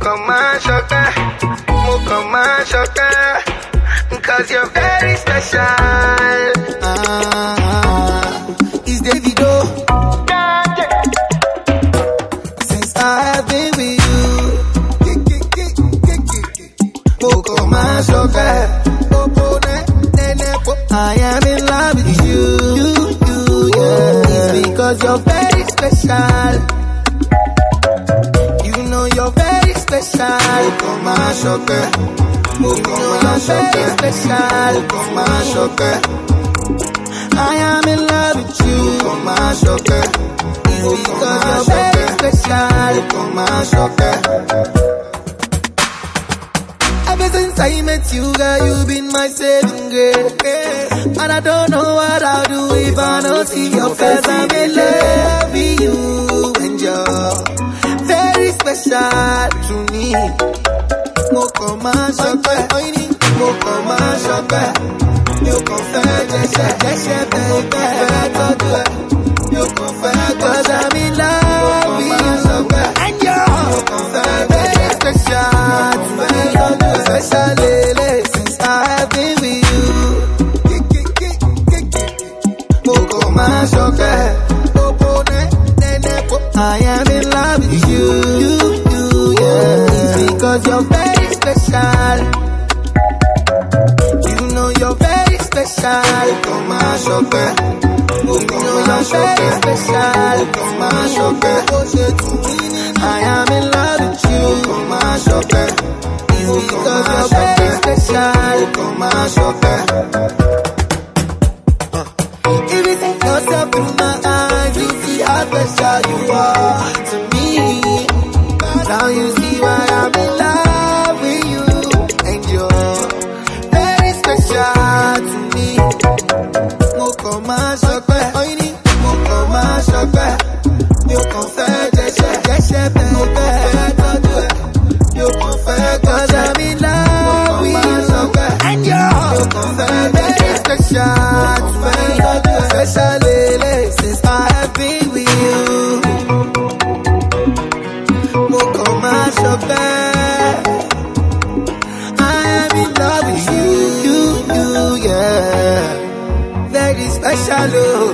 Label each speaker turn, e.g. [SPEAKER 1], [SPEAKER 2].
[SPEAKER 1] Cause you're very special. It's Davido. Since I have been with you, I am in love with you, yeah. It's because you're very special. You know you're very special. You're very special. I am in love with you. It's because you're very special. Ever since I met you, girl, you've been my saving grace. And I don't know what I'll do if I don't see your face. I'm in love with you, and you're very special to me. Mo come and shock mo come and shock you confess, baby, you confess, 'cause I'm in love with you, and you're very special to me, special lady. Since I have been with you, mo come and shock I am in love with you, yeah. It's because you're very special. You know you're very special. You know you're very special. I am in love with you. It's because you're very special. If you see yourself through my eyes, you see how special you are to me. Now you see why I'm in love with you, and you're very special to me. Mo come and shock you confess, baby, you confess, 'cause I'm in love with you, and you're very special to me, special lady. Since I have been with you, mo come and shock I am in love with you, yeah. Very special, oh.